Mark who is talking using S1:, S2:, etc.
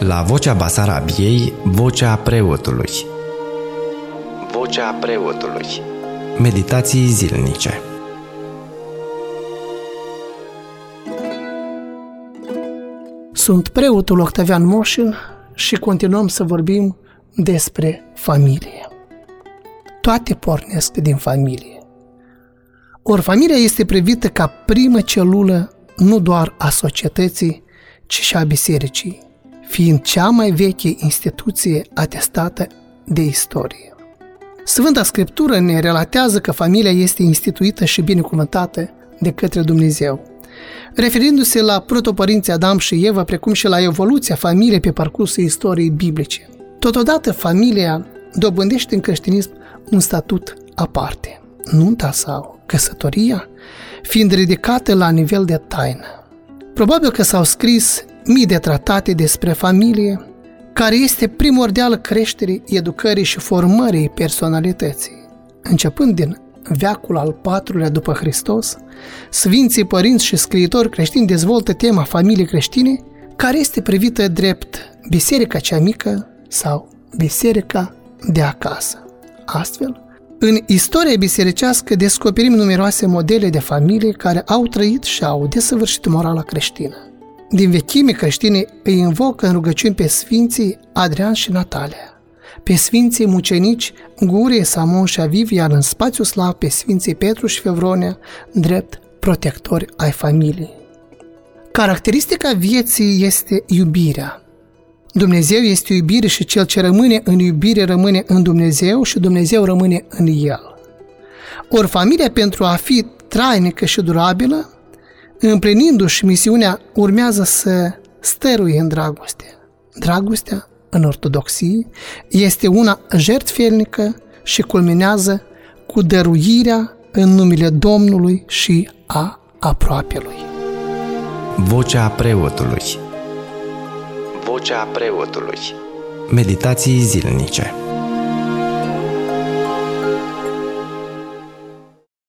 S1: La Vocea Basarabiei, Vocea Preotului. Vocea Preotului. Meditații zilnice.
S2: Sunt preotul Octavian Moșin și continuăm să vorbim despre familie. Toate pornesc din familie. Ori familia este privită ca primă celulă nu doar a societății, ci și a bisericii, fiind cea mai veche instituție atestată de istorie. Sfânta Scriptură ne relatează că familia este instituită și binecuvântată de către Dumnezeu, referindu-se la protopărinții Adam și Eva, precum și la evoluția familiei pe parcursul istoriei biblice. Totodată, familia dobândește în creștinism un statut aparte, nunta sau căsătoria fiind ridicată la nivel de taină. Probabil că s-au scris mii de tratate despre familie, care este primordială creșterii, educării și formării personalității. Începând din veacul al IV-lea după Hristos, Sfinții Părinți și scriitori creștini dezvoltă tema familiei creștine, care este privită drept biserica cea mică sau biserica de acasă. Astfel, în istoria bisericească descoperim numeroase modele de familie care au trăit și au desăvârșit morala creștină. Din vechime, creștinii îi invocă în rugăciuni pe Sfinții Adrian și Natalia, pe Sfinții Mucenici Gurie, Samon și Aviv, iar în spațiu slav pe Sfinții Petru și Fevronia, drept protectori ai familiei. Caracteristica vieții este iubirea. Dumnezeu este iubire și cel ce rămâne în iubire rămâne în Dumnezeu și Dumnezeu rămâne în el. Ori familia, pentru a fi trainică și durabilă, împlinindu-și misiunea, urmează să stăruie în dragoste. Dragostea, în ortodoxie, este una jertfelnică și culminează cu dăruirea în numele Domnului și a aproapelui.
S1: Vocea Preotului. Vocea Preotului. Meditații zilnice.